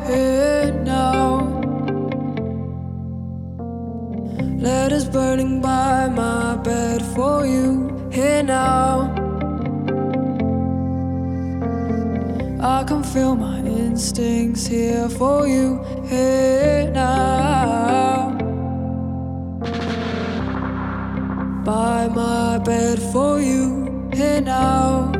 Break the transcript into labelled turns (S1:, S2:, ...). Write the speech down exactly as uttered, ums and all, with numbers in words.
S1: here now. Letters burning by my bed for you here now. I can feel my instincts here for you here now. By my bed for you here now.